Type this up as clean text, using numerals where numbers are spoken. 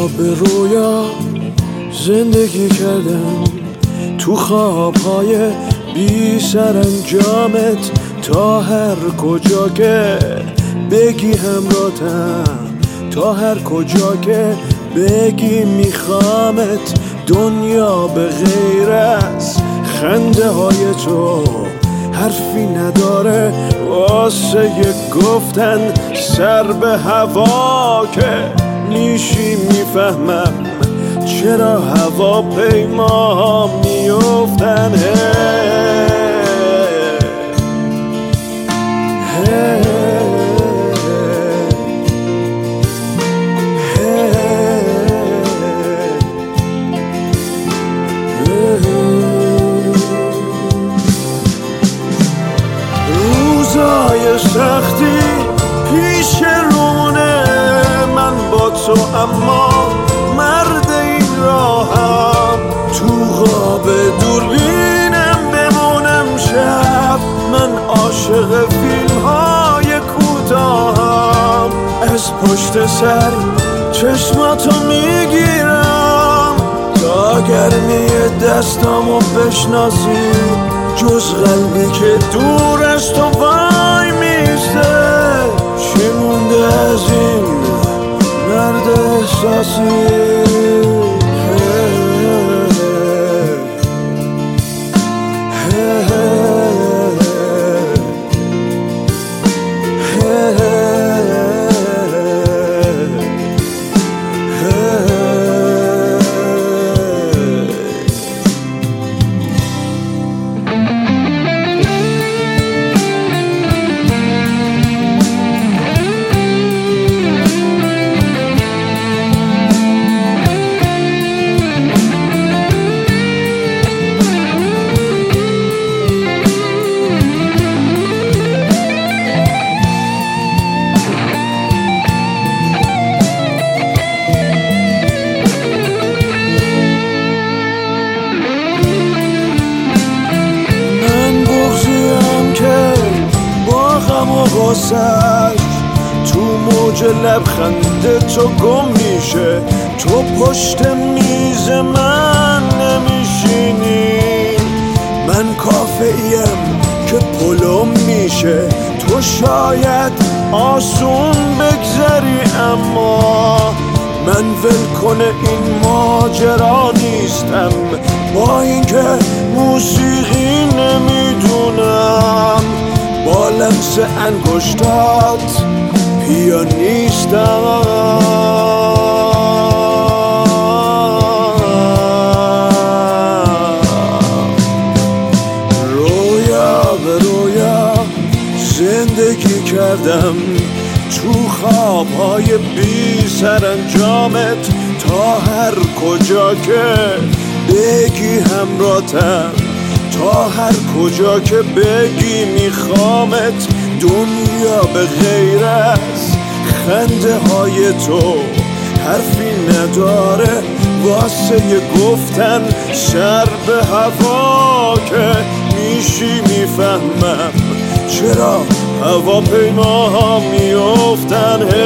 به رویا زندگی کردم، تو خوابهای بی سرانجامت، تا هر کجا که بگی همراهتم، تا هر کجا که بگی میخوامت. دنیا به غیر از خنده های تو حرفی نداره واسه گفتن. سر به هوا که میشی میفهمم چرا هواپیما میافتن. روزای سختی پیش رونه من با تو، اما مرد این راهم. تو قاب دوربینم بمونم شب، من عاشق فیلم های کوتاهم. از پشت سر چشماتو میگیرم تا گرمی دستامو بشناسی، جز قلبی که دور از تو وای میسته. چی مونده از این مرد احساسی؟ تو موج لبخند تو گم میشه، تو پشت میز من نمیشینی. من کافه‌ایم که پلم میشه، تو شاید آسون بگذری، اما من ولکن این ماجرا نیستم. با اینکه موسیقی نمیدونم، با لمس انگشتات پیانیستم. رویا به رویا زندگی کردم، تو خوابهای بی سرانجامت، تا هر کجا که بگی همراهتم، تا هر کجا که بگی میخوامت. دنیا به غیر از خنده های تو حرفی نداره واسه گفتن. سر به هوا که میشی میفهمم چرا هواپیما میافتن.